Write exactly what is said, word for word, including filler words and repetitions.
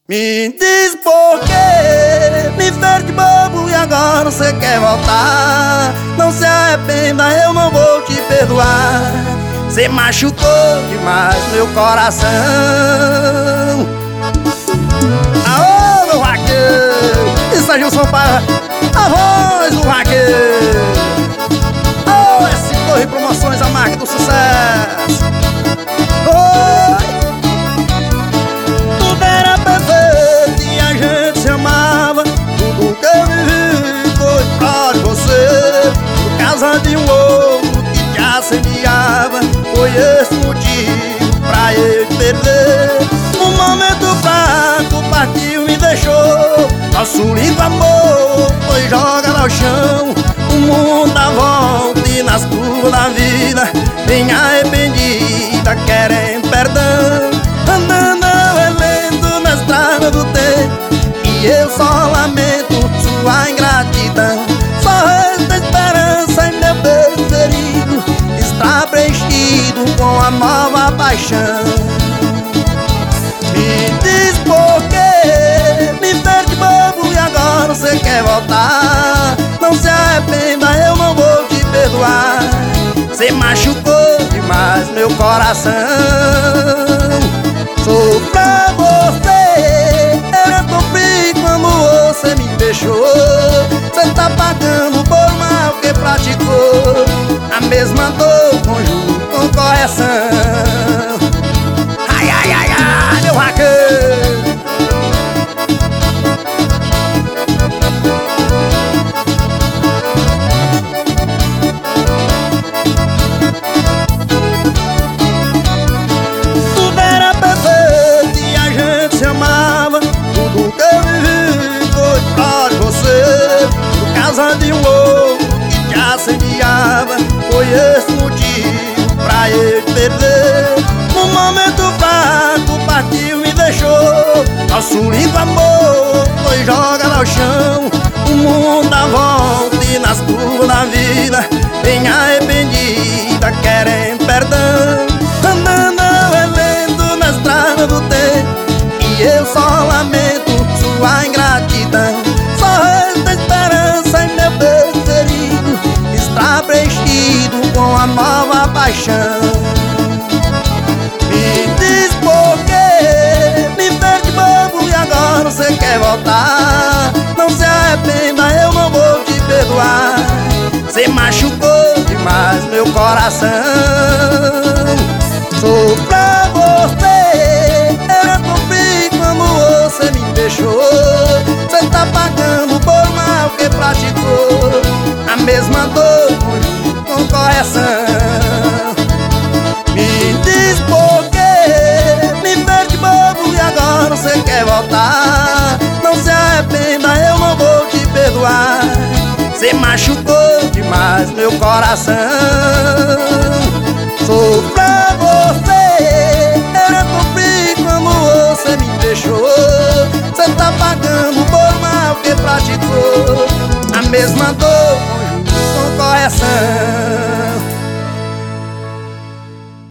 Me diz por quê, me fez de bobo e agora você quer voltar. Não se arrependa, eu não vou te perdoar. Você machucou demais meu coração. Aô, meu vaqueiro, isso é Gilson Paia, a voz do vaqueiro. Oh, S Torre Promoções, a marca do sucesso. Oi. Tudo era perfeito e a gente se amava. Tudo que eu vivi foi pra você. Por causa de um outro que te assediava, foi esse motivo pra eu te perder. Um momento fraco partiu e me deixou. Nosso lindo amor foi jogado ao chão. O mundo dá volta e nas curvas da vida vem arrependida querendo perdão. Andando relento na estrada do tempo e eu só lamento sua ingratidão. Só resta esperança em meu peito ferido, está preenchido com a nova paixão. Me diz por quê, me fez de bobo e agora você quer voltar. Não se arrependa, eu não vou te perdoar. Você machucou demais meu coração. Sou pra você, eu sofri quando você me deixou. Você tá pagando por mal que praticou. A mesma dor com juros, com correção. Ai, ai, ai, ai, meu vaqueiro. Tudo era perfeito e a gente se amava. Tudo que eu vivi foi pra você. Por causa de um outro que te assediava, foi esse motivo pra eu te perder. Um momento fraco partiu e me deixou. Nosso lindo amor foi jogado ao chão. O mundo dá volta e nas curvas da vida vem arrependida querendo perdão. Andando relento na estrada do tempo e eu só lamento sua ingratidão. Só resta esperança em meu peito ferido, está preenchido com a nova paixão. Me diz por quê, me fez de bobo e agora você quer voltar. Não se arrependa, eu não vou te perdoar. Você machucou demais meu coração. Sou pra você, eu sofri quando você me deixou. Você tá pagando por mal que praticou. A mesma dor com correção. Me diz por quê, me fez de bobo e agora você quer voltar. Não se arrependa, eu não vou te perdoar. Você machucou demais meu coração. Sou pra você, eu sofri quando você me deixou. Você tá pagando por mal que praticou. A mesma dor